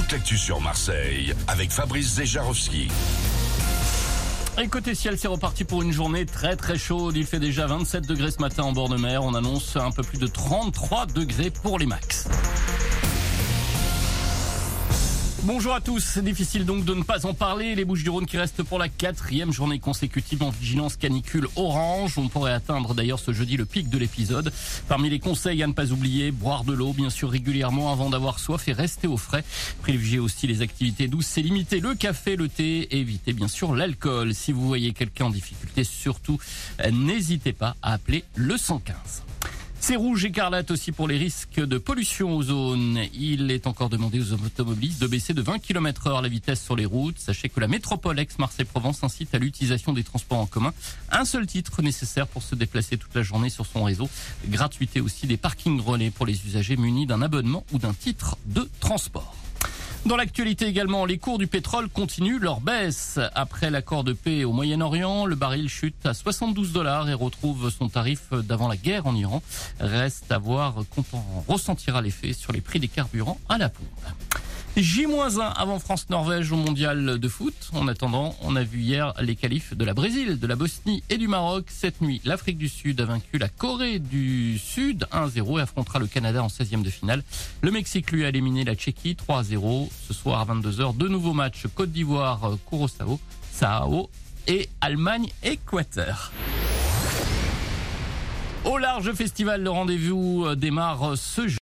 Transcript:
toute l'actu sur Marseille avec Fabrice Zejarowski. Et côté ciel, c'est reparti pour une journée très très chaude. Il fait déjà 27 degrés ce matin en bord de mer. On annonce un peu plus de 33 degrés pour les max. Bonjour à tous, c'est difficile donc de ne pas en parler. Les Bouches-du-Rhône qui restent pour la 4e journée consécutive en vigilance canicule orange. On pourrait atteindre d'ailleurs ce jeudi le pic de l'épisode. Parmi les conseils à ne pas oublier, boire de l'eau bien sûr régulièrement avant d'avoir soif et rester au frais. Privilégier aussi les activités douces, c'est limiter le café, le thé et éviter bien sûr l'alcool. Si vous voyez quelqu'un en difficulté, surtout n'hésitez pas à appeler le 115. C'est rouge écarlate aussi pour les risques de pollution ozone. Il est encore demandé aux automobilistes de baisser de 20 km/h la vitesse sur les routes. Sachez que la métropole Aix-Marseille-Provence incite à l'utilisation des transports en commun. Un seul titre nécessaire pour se déplacer toute la journée sur son réseau. Gratuité aussi des parkings relais pour les usagers munis d'un abonnement ou d'un titre de transport. Dans l'actualité également, les cours du pétrole continuent leur baisse. Après l'accord de paix au Moyen-Orient, le baril chute à $72 et retrouve son tarif d'avant la guerre en Iran. Reste à voir quand on ressentira l'effet sur les prix des carburants à la pompe. J-1 avant France-Norvège au mondial de foot. En attendant, on a vu hier les qualifs de la Brésil, de la Bosnie et du Maroc. Cette nuit, l'Afrique du Sud a vaincu la Corée du Sud 1-0 et affrontera le Canada en 16e de finale. Le Mexique, lui, a éliminé la Tchéquie 3-0. Ce soir à 22h, deux nouveaux matchs. Côte d'Ivoire, Curaçao, Sao et Allemagne-Équateur. Au large festival, le rendez-vous démarre ce jeudi.